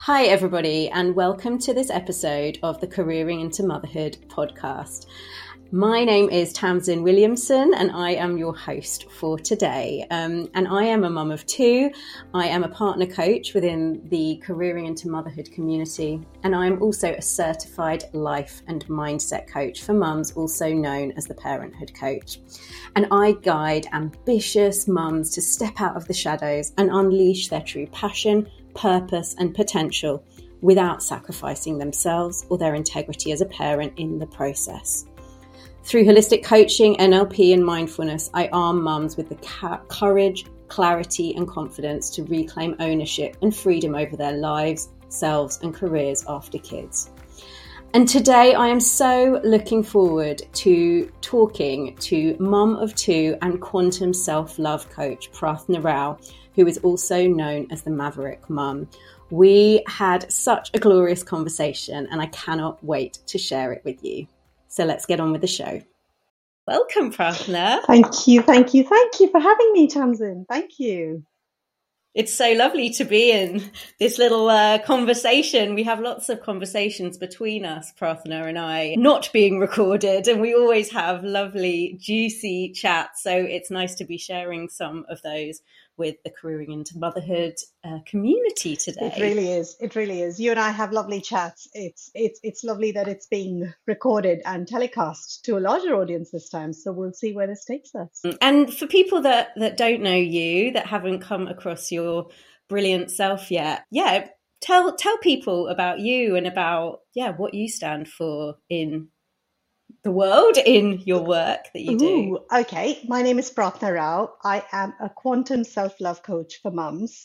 Hi, everybody, and welcome to this episode of the Careering into Motherhood podcast. My name is Tamsin Williamson, and I am your host for today. And I am a mum of two. I am a partner coach within the Careering into Motherhood community, and I am also a certified life and mindset coach for mums, also known as the Parenthood Coach. And I guide ambitious mums to step out of the shadows and unleash their true passion, purpose and potential without sacrificing themselves or their integrity as a parent in the process. Through holistic coaching, NLP and mindfulness, I arm mums with the courage, clarity and confidence to reclaim ownership and freedom over their lives, selves and careers after kids. And today I am so looking forward to talking to mum of two and quantum self-love coach Prathna Rao, who is also known as the Maverick Mum. We had such a glorious conversation and I cannot wait to share it with you. So let's get on with the show. Welcome, Prathna. Thank you for having me, Tamsin. Thank you. It's so lovely to be in this little conversation. We have lots of conversations between us, Prathna and I, not being recorded, and we always have lovely, juicy chats. So it's nice to be sharing some of those with the Careering into Motherhood community today. It really is. It really is. You and I have lovely chats. It's lovely that it's being recorded and telecast to a larger audience this time. So we'll see where this takes us. And for people that don't know you, that haven't come across your brilliant self yet, tell people about you and about what you stand for in the world, in your work that you do. Okay. My name is Prathna Rao. I am a quantum self-love coach for mums.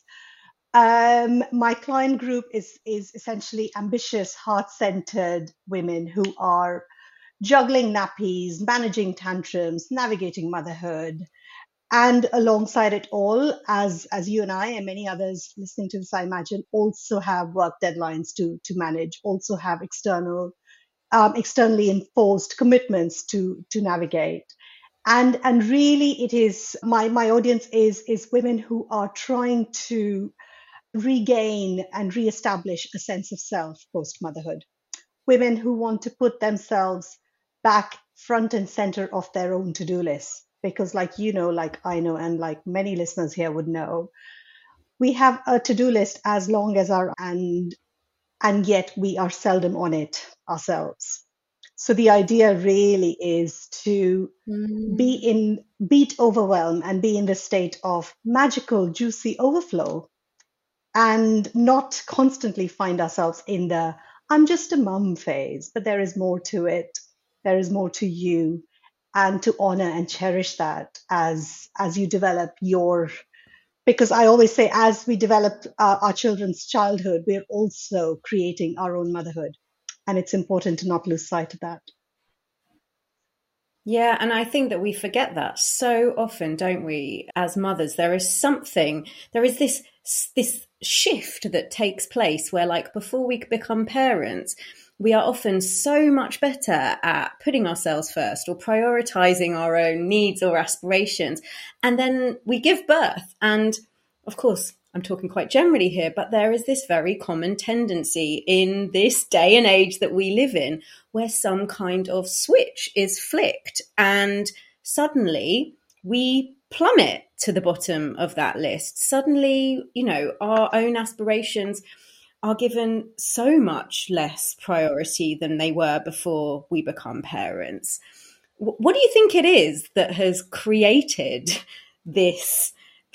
My client group is essentially ambitious, heart-centered women who are juggling nappies, managing tantrums, navigating motherhood. And alongside it all, as you and I and many others listening to this, I imagine, also have work deadlines to manage, also have externally enforced commitments to navigate. And really it is my audience is women who are trying to regain and reestablish a sense of self post motherhood. Women who want to put themselves back front and center of their own to-do list. Because like you know, like I know, and like many listeners here would know, we have a to-do list as long as our and yet we are seldom on it ourselves. So the idea really is to beat overwhelm and be in the state of magical, juicy overflow and not constantly find ourselves in the I'm just a mum phase, but there is more to it. There is more to you, and to honor and cherish that as you develop your, because I always say as we develop our children's childhood, we're also creating our own motherhood. And it's important to not lose sight of that. Yeah, and I think that we forget that so often, don't we? As mothers, there is this shift that takes place where, like, before we become parents, we are often so much better at putting ourselves first or prioritizing our own needs or aspirations. And then we give birth. And of course, I'm talking quite generally here, but there is this very common tendency in this day and age that we live in where some kind of switch is flicked and suddenly we plummet to the bottom of that list. Suddenly, our own aspirations are given so much less priority than they were before we become parents. What do you think it is that has created this,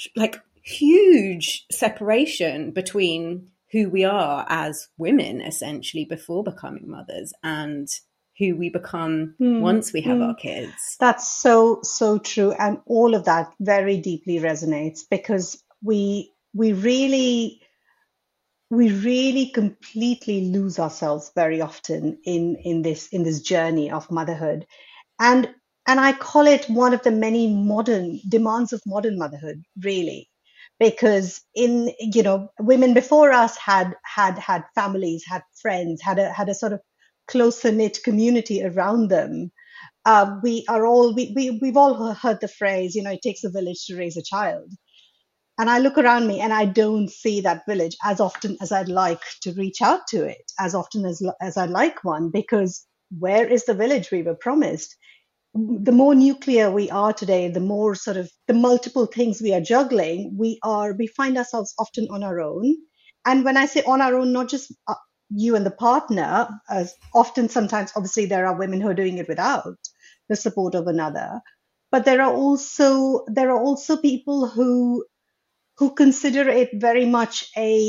huge separation between who we are as women, essentially, before becoming mothers and who we become once we have our kids? That's so true. And all of that very deeply resonates because we really completely lose ourselves very often in this journey of motherhood. And I call it one of the many modern demands of modern motherhood, really, because women before us had families, had friends, had a sort of closer knit community around them. We've all heard the phrase, it takes a village to raise a child. And I look around me and I don't see that village as often as I'd like to reach out to it, as often as I'd like one, because where is the village we were promised? The more nuclear we are today, the more sort of the multiple things we are juggling, we find ourselves often on our own. And when I say on our own, not just you and the partner, as often sometimes obviously there are women who are doing it without the support of another, but there are also people who consider it very much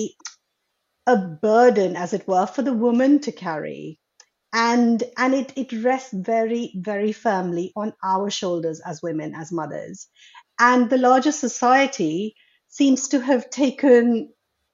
a burden, as it were, for the woman to carry. And it rests very, very firmly on our shoulders as women, as mothers. And the larger society seems to have taken,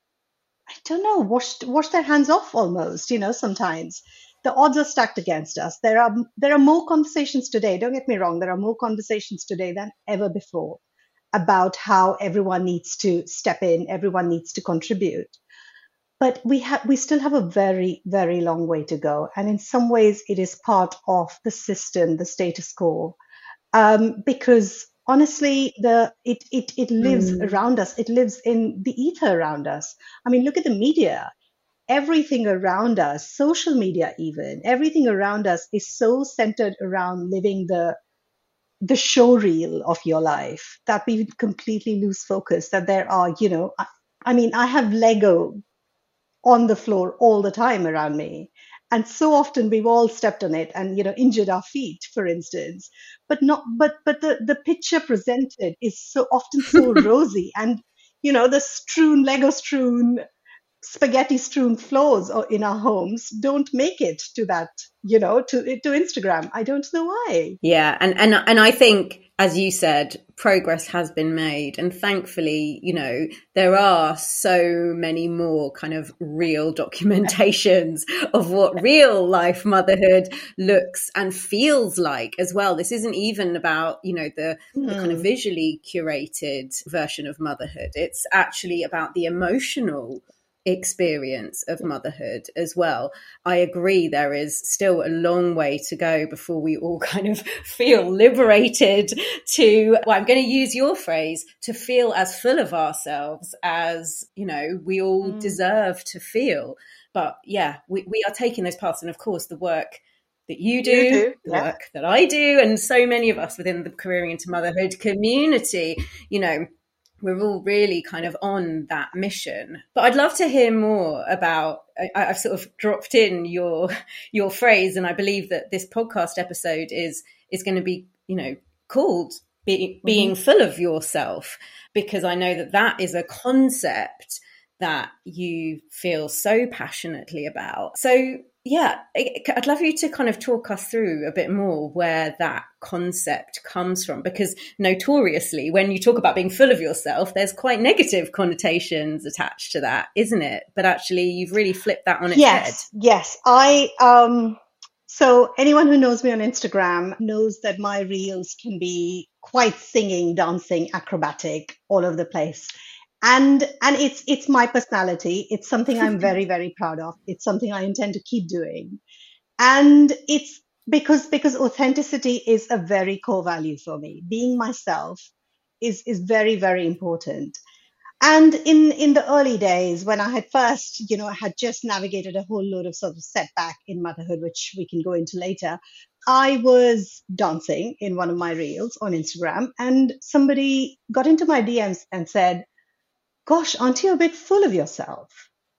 I don't know, washed their hands off almost, sometimes. The odds are stacked against us. There are more conversations today, don't get me wrong, there are more conversations today than ever before about how everyone needs to step in, everyone needs to contribute. But we still have a very, very long way to go. And in some ways, it is part of the system, the status quo, because honestly, it lives Mm. around us. It lives in the ether around us. I mean, look at the media. Everything around us, social media, even everything around us, is so centered around living the show reel of your life that we completely lose focus. That there are, I mean, I have Lego on the floor all the time around me. And so often we've all stepped on it and injured our feet, for instance. But not but the picture presented is so often so rosy, and the Lego strewn, spaghetti strewn floors in our homes don't make it to that, to Instagram. I don't know why. Yeah, and I think, as you said, progress has been made, and thankfully, there are so many more kind of real documentations of what real life motherhood looks and feels like as well. This isn't even about, the kind of visually curated version of motherhood. It's actually about the emotional experience of motherhood as well. I agree, there is still a long way to go before we all kind of feel liberated to, well, I'm going to use your phrase, to feel as full of ourselves as, we all deserve to feel. But yeah, we are taking those paths. And of course, the work that you You do, do, the yeah. work that I do, and so many of us within the Careering into Motherhood community, we're all really kind of on that mission. But I'd love to hear more about, I've sort of dropped in your phrase, and I believe that this podcast episode is going to be, called being full of yourself, because I know that is a concept that you feel so passionately about. So yeah, I'd love you to kind of talk us through a bit more where that concept comes from, because notoriously, when you talk about being full of yourself, there's quite negative connotations attached to that, isn't it? But actually, you've really flipped that on its head. Yes. So anyone who knows me on Instagram knows that my reels can be quite singing, dancing, acrobatic, all over the place. And it's my personality. It's something I'm very, very proud of. It's something I intend to keep doing. And it's because authenticity is a very core value for me. Being myself is very, very important. And in the early days, when I had first, I had just navigated a whole load of sort of setback in motherhood, which we can go into later, I was dancing in one of my reels on Instagram, and somebody got into my DMs and said, "Gosh, aren't you a bit full of yourself?"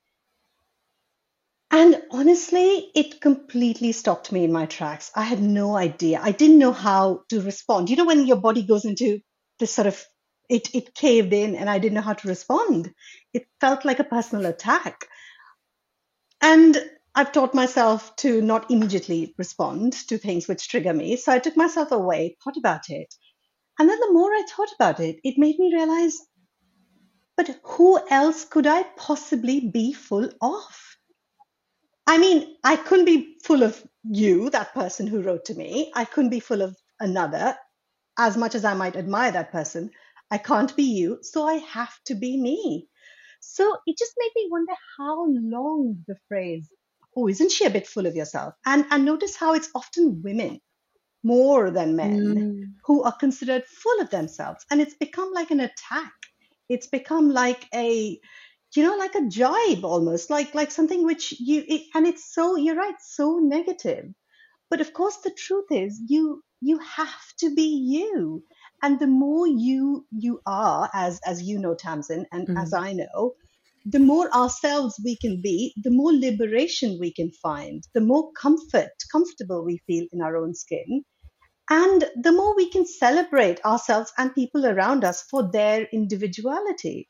And honestly, it completely stopped me in my tracks. I had no idea. I didn't know how to respond. When your body goes into this sort of, it caved in, and I didn't know how to respond. It felt like a personal attack. And I've taught myself to not immediately respond to things which trigger me. So I took myself away, thought about it. And then the more I thought about it, it made me realize, but who else could I possibly be full of? I mean, I couldn't be full of you, that person who wrote to me. I couldn't be full of another, as much as I might admire that person. I can't be you, so I have to be me. So it just made me wonder how long the phrase, "Oh, isn't she a bit full of yourself?" And notice how it's often women more than men who are considered full of themselves. And it's become like an attack. It's become like a, like a jibe almost, like something which and it's so, you're right, so negative. But of course, the truth is, you have to be you, and the more you are, as you know, Tamsin, and as Mm. I know, the more ourselves we can be, the more liberation we can find, the more comfortable we feel in our own skin, and the more we can celebrate ourselves and people around us for their individuality.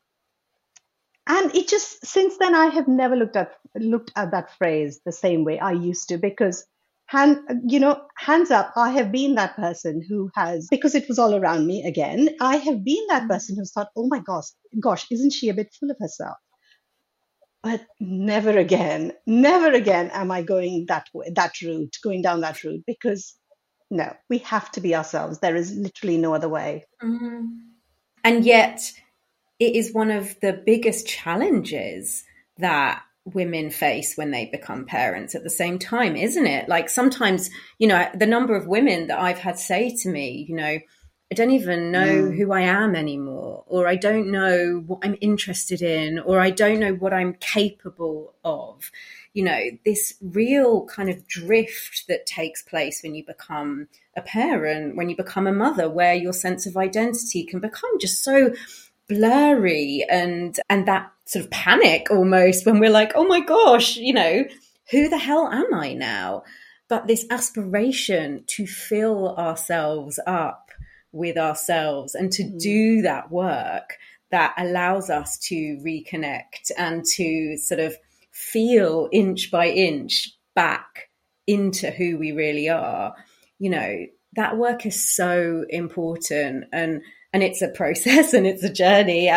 And it just, since then, I have never looked at that phrase the same way I used to, because hands up, I have been that person who has, because it was all around me again, I have been that person who's thought, oh my gosh, isn't she a bit full of herself? But never again am I going that way, that route, going down that route, because no, we have to be ourselves. There is literally no other way. Mhm. And yet, it is one of the biggest challenges that women face when they become parents at the same time, isn't it? Like sometimes, the number of women that I've had say to me, I don't even know Mm, who I am anymore, or I don't know what I'm interested in, or I don't know what I'm capable of. This real kind of drift that takes place when you become a parent, when you become a mother, where your sense of identity can become just so blurry, and that sort of panic almost when we're like, oh my gosh, who the hell am I now? But this aspiration to fill ourselves up with ourselves and to mm, do that work that allows us to reconnect and to sort of feel inch by inch back into who we really are. That work is so important, and it's a process and it's a journey,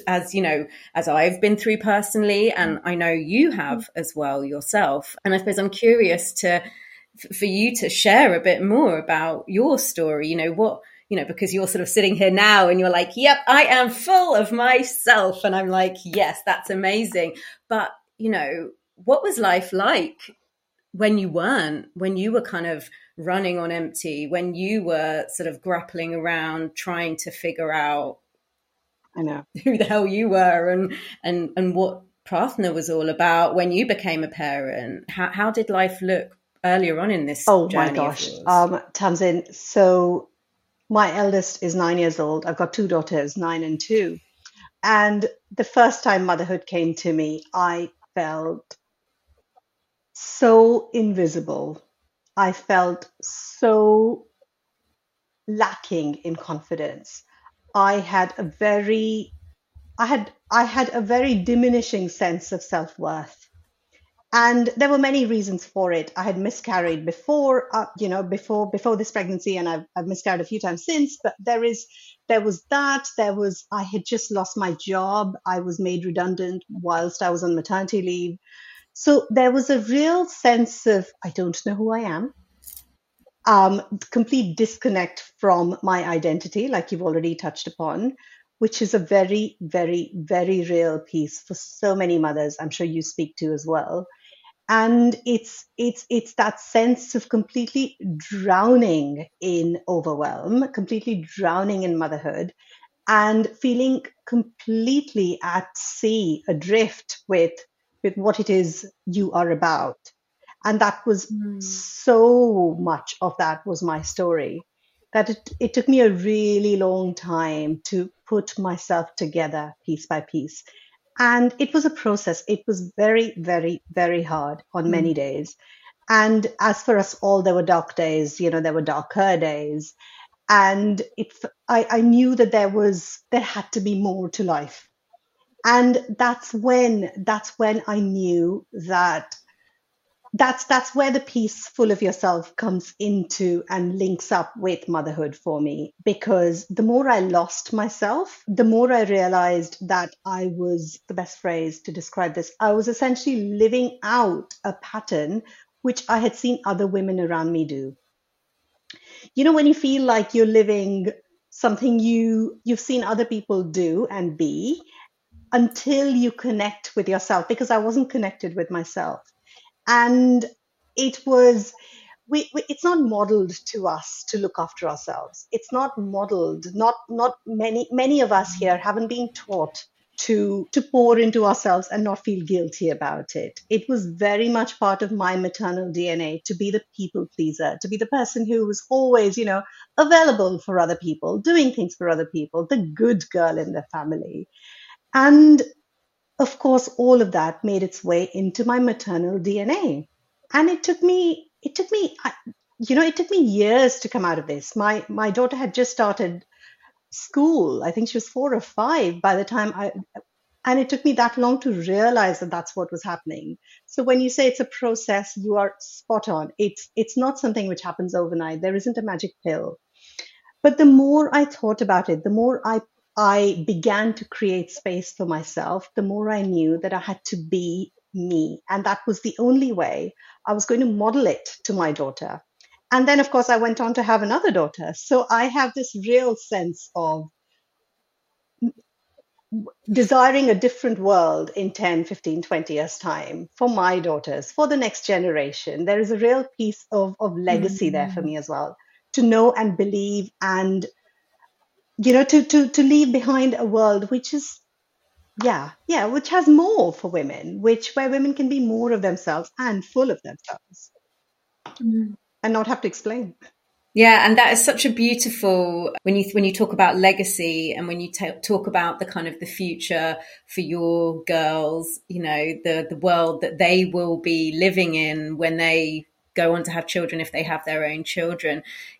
as I've been through personally, and I know you have as well yourself. And I suppose I'm curious for you to share a bit more about your story. Because you're sort of sitting here now and you're like, yep, I am full of myself, and I'm like, yes, that's amazing. But what was life like when you weren't, when you were kind of running on empty, when you were sort of grappling around trying to figure out I know. who the hell you were, and what Prarthana was all about when you became a parent? How did life look earlier on in this Oh my journey of gosh, yours? Tamsin. So my eldest is 9 years old. I've got two daughters, 9 and 2. And the first time motherhood came to me, I felt so invisible. I felt so lacking in confidence. I had a very, I had a very diminishing sense of self-worth. And there were many reasons for it. I had miscarried before, before this pregnancy, and I've miscarried a few times since. But there was that. I had just lost my job. I was made redundant whilst I was on maternity leave. So there was a real sense of, I don't know who I am. Complete disconnect from my identity, like you've already touched upon, which is a very, very, very real piece for so many mothers. I'm sure you speak to as well. And it's that sense of completely drowning in overwhelm, completely drowning in motherhood, and feeling completely at sea, adrift with what it is you are about. And that was, Mm. so much of that was my story, that it took me a really long time to put myself together piece by piece. And it was a process. It was very, very, very hard on many Mm. days. And as for us all, there were dark days, there were darker days. And I knew that there had to be more to life. And that's when I knew that that's where the piece full of yourself comes into and links up with motherhood for me, because the more I lost myself, the more I realized that I was, the best phrase to describe this, I was essentially living out a pattern which I had seen other women around me do. When you feel like you're living something you've seen other people do and be, until you connect with yourself, because I wasn't connected with myself. And it was, it's not modeled to us to look after ourselves. It's not modeled. Not many of us here haven't been taught to pour into ourselves and not feel guilty about it. It was very much part of my maternal DNA to be the people pleaser, to be the person who was always, available for other people, doing things for other people, the good girl in the family. And of course, all of that made its way into my maternal DNA. And it took me, it took me years to come out of this. My daughter had just started school. I think she was 4 or 5 by the time and it took me that long to realize that that's what was happening. So when you say it's a process, you are spot on. It's not something which happens overnight. There isn't a magic pill. But the more I thought about it, the more I began to create space for myself, the more I knew that I had to be me. And that was the only way I was going to model it to my daughter. And then, of course, I went on to have another daughter. So I have this real sense of desiring a different world in 10, 15, 20 years' time for my daughters, for the next generation. There is a real piece of legacy there for me as well, to know and believe and, to leave behind a world which is, which has more for women, where women can be more of themselves and full of themselves and not have to explain. Yeah, and that is such a beautiful, when you talk about legacy and when you talk about the kind of the future for your girls, the world that they will be living in when they go on to have children, if they have their own children,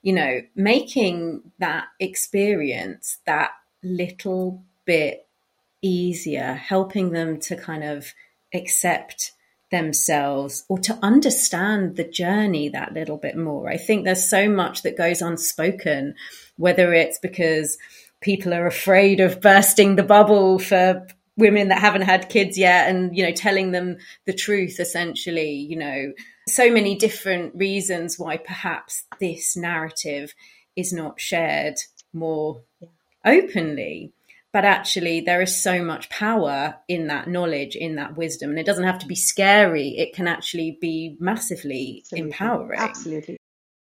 making that experience that little bit easier, helping them to kind of accept themselves or to understand the journey that little bit more. I think there's so much that goes unspoken, whether it's because people are afraid of bursting the bubble for women that haven't had kids yet and, telling them the truth, essentially, so many different reasons why perhaps this narrative is not shared more openly. But actually, there is so much power in that knowledge, in that wisdom. And it doesn't have to be scary. It can actually be massively empowering. Absolutely.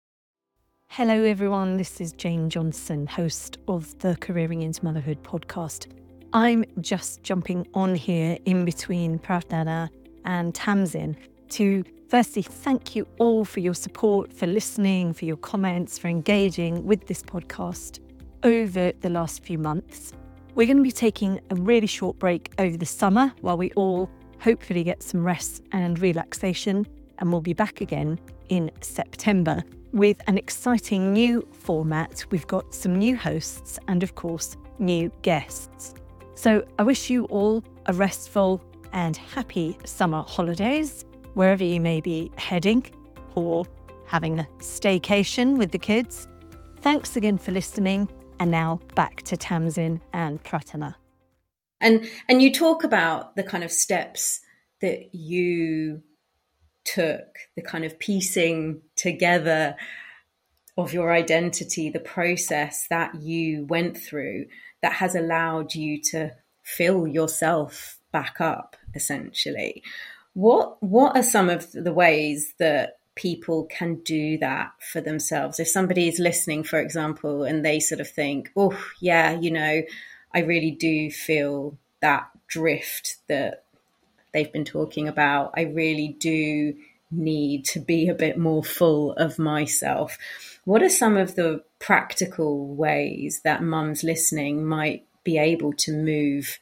Hello, everyone. This is Jane Johnson, host of the Careering into Motherhood podcast. I'm just jumping on here in between Pratana and Tamsin to firstly thank you all for your support, for listening, for your comments, for engaging with this podcast over the last few months. We're going to be taking a really short break over the summer while we all hopefully get some rest and relaxation, and we'll be back again in September with an exciting new format. We've got some new hosts and, of course, new guests. So I wish you all a restful and happy summer holidays, wherever you may be heading or having a staycation with the kids. Thanks again for listening. And now back to Tamsin and Pratana. And you talk about the kind of steps that you took, the kind of piecing together of your identity, the process that you went through that has allowed you to fill yourself back up, essentially. What are some of the ways that people can do that for themselves? If somebody is listening, for example, and they sort of think, oh, yeah, I really do feel that drift that they've been talking about. I really do need to be a bit more full of myself. What are some of the practical ways that mums listening might be able to move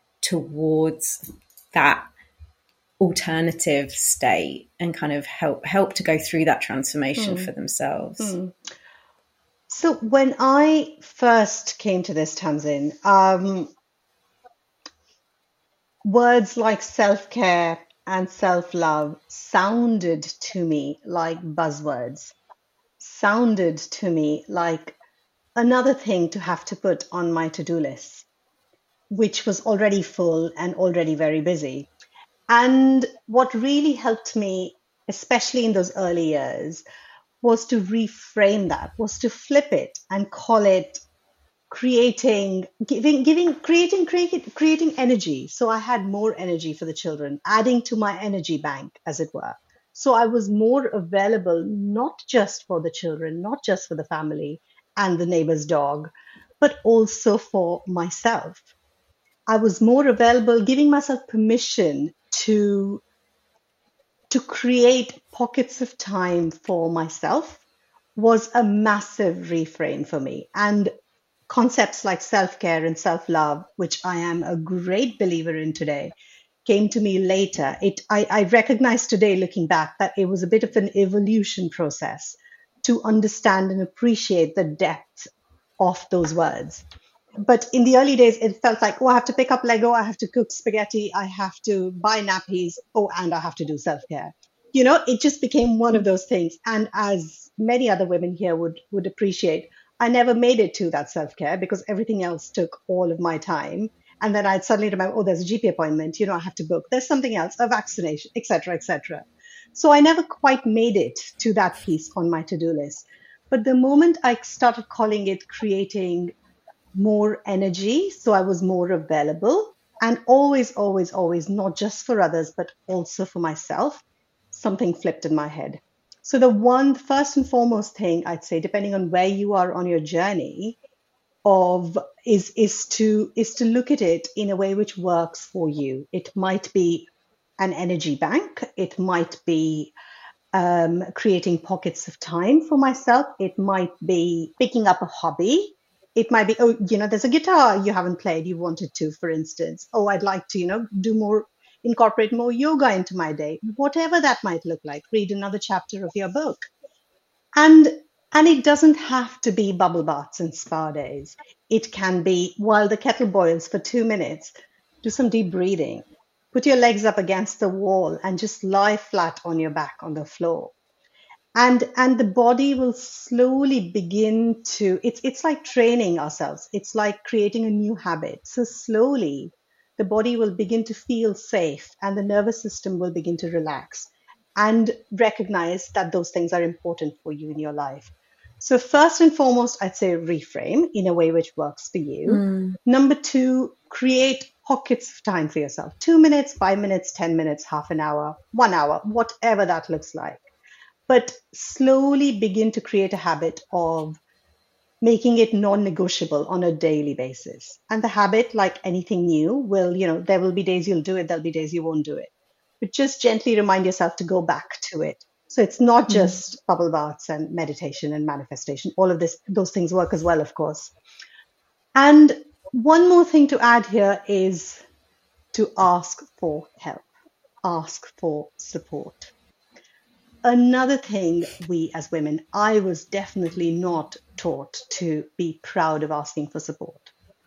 towards that alternative state and kind of help to go through that transformation for themselves? So when I first came to this, Tamsin, words like self-care and self-love sounded to me like buzzwords, sounded to me like another thing to have to put on my to-do list, which was already full and already very busy. And what really helped me, especially in those early years, was to reframe that, was to flip it and call it creating energy. So I had more energy for the children, adding to my energy bank, as it were. So I was more available, not just for the children, not just for the family and the neighbor's dog, but also for myself. I was more available, giving myself permission to create pockets of time for myself was a massive reframe for me. And concepts like self-care and self-love, which I am a great believer in today, came to me later. I recognize today, looking back, that it was a bit of an evolution process to understand and appreciate the depth of those words. But in the early days, it felt like, oh, I have to pick up Lego, I have to cook spaghetti, I have to buy nappies, oh, and I have to do self-care. It just became one of those things. And as many other women here would appreciate, I never made it to that self-care because everything else took all of my time. And then I'd suddenly remember, oh, there's a GP appointment, I have to book. There's something else, a vaccination, etc., etc. So I never quite made it to that piece on my to-do list. But the moment I started calling it creating more energy, so I was more available, and always, always, always, not just for others, but also for myself, something flipped in my head. So the one first and foremost thing I'd say, depending on where you are on your journey, is to look at it in a way which works for you. It might be an energy bank. It might be creating pockets of time for myself. It might be picking up a hobby. It might be, there's a guitar you haven't played, you wanted to, for instance. Oh, I'd like to, incorporate more yoga into my day. Whatever that might look like. Read another chapter of your book. And it doesn't have to be bubble baths and spa days. It can be, while the kettle boils for 2 minutes, do some deep breathing. Put your legs up against the wall and just lie flat on your back on the floor. And the body will slowly begin to, it's like training ourselves. It's like creating a new habit. So slowly, the body will begin to feel safe and the nervous system will begin to relax and recognize that those things are important for you in your life. So first and foremost, I'd say reframe in a way which works for you. Number 2, create pockets of time for yourself. 2 minutes, 5 minutes, 10 minutes, half an hour, 1 hour, whatever that looks like. But slowly begin to create a habit of making it non-negotiable on a daily basis. And the habit, like anything new, will, there will be days you'll do it, there'll be days you won't do it. But just gently remind yourself to go back to it. So it's not just bubble baths and meditation and manifestation. All of those things work as well, of course. And one more thing to add here is to ask for help, ask for support. Another thing we as women, I was definitely not taught to be proud of asking for support.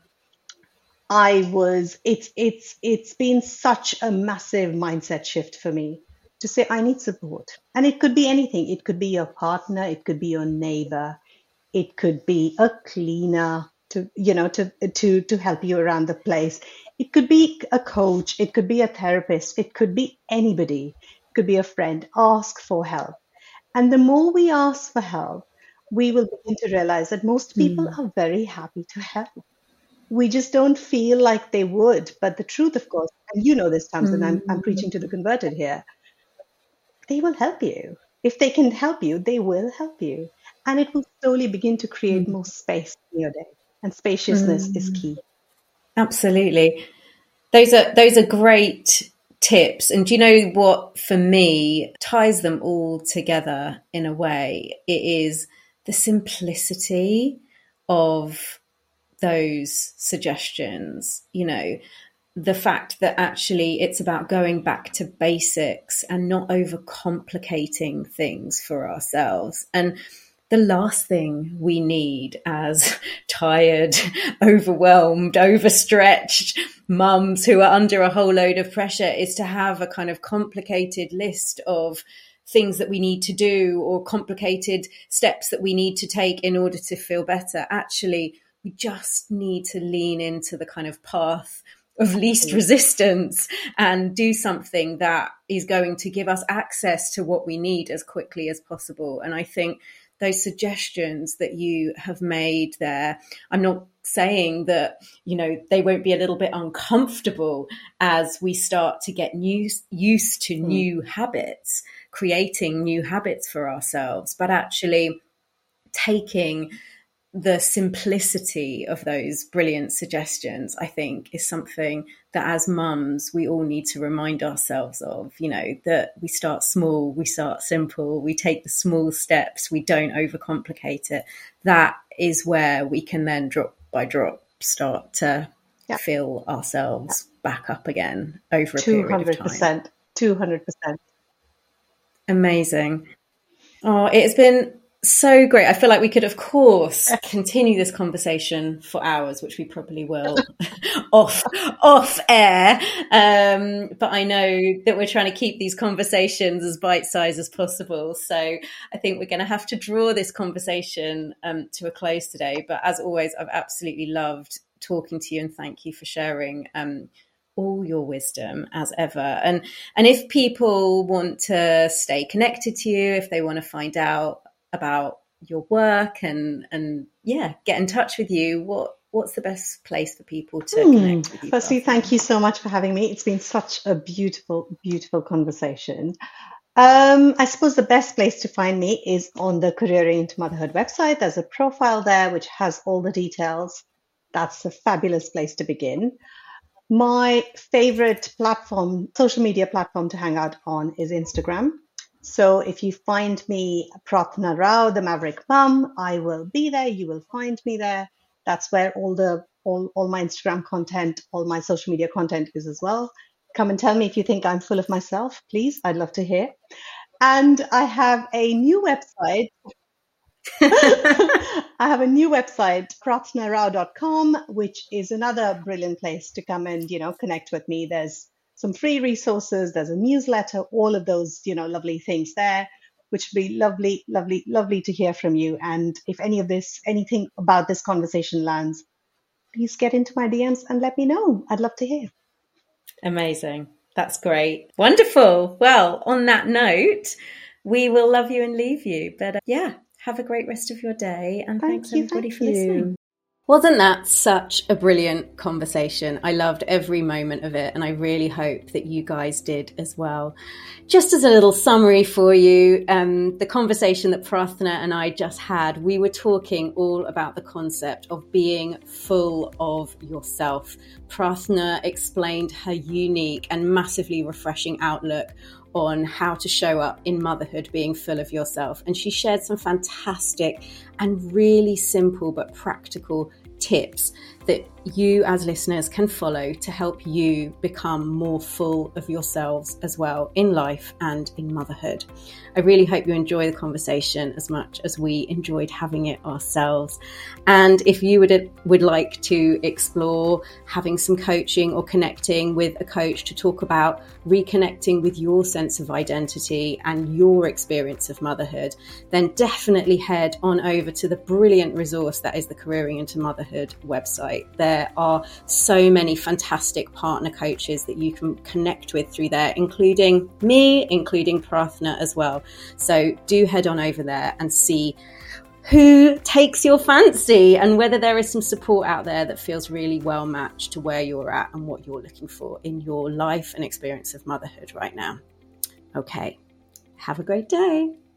It's been such a massive mindset shift for me to say I need support. And it could be anything. It could be your partner, it could be your neighbor, it could be a cleaner to help you around the place. It could be a coach, it could be a therapist, it could be anybody, it could be a friend. Ask for help. And the more we ask for help, we will begin to realize that most people are very happy to help. We just don't feel like they would. But the truth, of course, and you know this, Tamsin, I'm preaching to the converted here, they will help you. If they can help you, they will help you. And it will slowly begin to create more space in your day. And spaciousness is key. Absolutely. Those are great tips. And do you know what, for me, ties them all together in a way? It is the simplicity of those suggestions, the fact that actually it's about going back to basics and not overcomplicating things for ourselves. And the last thing we need as tired, overwhelmed, overstretched mums who are under a whole load of pressure is to have a kind of complicated list of things that we need to do or complicated steps that we need to take in order to feel better. Actually, we just need to lean into the kind of path of least resistance and do something that is going to give us access to what we need as quickly as possible. And I think those suggestions that you have made there. I'm not saying that, they won't be a little bit uncomfortable as we start to get used to new habits, creating new habits for ourselves, but actually taking the simplicity of those brilliant suggestions, I think, is something that as mums, we all need to remind ourselves of, that we start small, we start simple, we take the small steps, we don't overcomplicate it. That is where we can then drop by drop start to fill ourselves back up again over a period of time. 200%. Amazing. Oh, it's been so great. I feel like we could, of course, continue this conversation for hours, which we probably will off air. But I know that we're trying to keep these conversations as bite-sized as possible. So I think we're going to have to draw this conversation to a close today. But as always, I've absolutely loved talking to you, and thank you for sharing all your wisdom as ever. And if people want to stay connected to you, if they want to find out about your work and get in touch with you, what's the best place for people to connect with you? Firstly, thank you so much for having me. It's been such a beautiful conversation. I suppose the best place to find me is on the Careering into Motherhood website. There's a profile there which has all the details. That's a fabulous place to begin. My favorite platform, social media platform to hang out on, is Instagram. So if you find me, Prathna Rao, the Maverick Mum, I will be there. You will find me there. That's where all my Instagram content, all my social media content is as well. Come and tell me if you think I'm full of myself, please. I'd love to hear. And I have a new website. prathnarao.com, which is another brilliant place to come and, connect with me. There's some free resources, there's a newsletter, all of those, lovely things there, which would be lovely to hear from you. And if anything about this conversation lands, please get into my DMs and let me know. I'd love to hear. Amazing. That's great. Wonderful. Well, on that note, we will love you and leave you. But have a great rest of your day. And thanks everybody for listening. Wasn't that such a brilliant conversation? I loved every moment of it, and I really hope that you guys did as well. Just as a little summary for you, the conversation that Prathna and I just had, we were talking all about the concept of being full of yourself. Prathna explained her unique and massively refreshing outlook on how to show up in motherhood, being full of yourself. And she shared some fantastic and really simple but practical tips that you as listeners can follow to help you become more full of yourselves as well in life and in motherhood. I really hope you enjoy the conversation as much as we enjoyed having it ourselves. And if you would like to explore having some coaching or connecting with a coach to talk about reconnecting with your sense of identity and your experience of motherhood, then definitely head on over to the brilliant resource that is the Careering into Motherhood website. There are so many fantastic partner coaches that you can connect with through there, including me, including Prathna as well. So do head on over there and see who takes your fancy and whether there is some support out there that feels really well matched to where you're at and what you're looking for in your life and experience of motherhood right now. Okay, have a great day.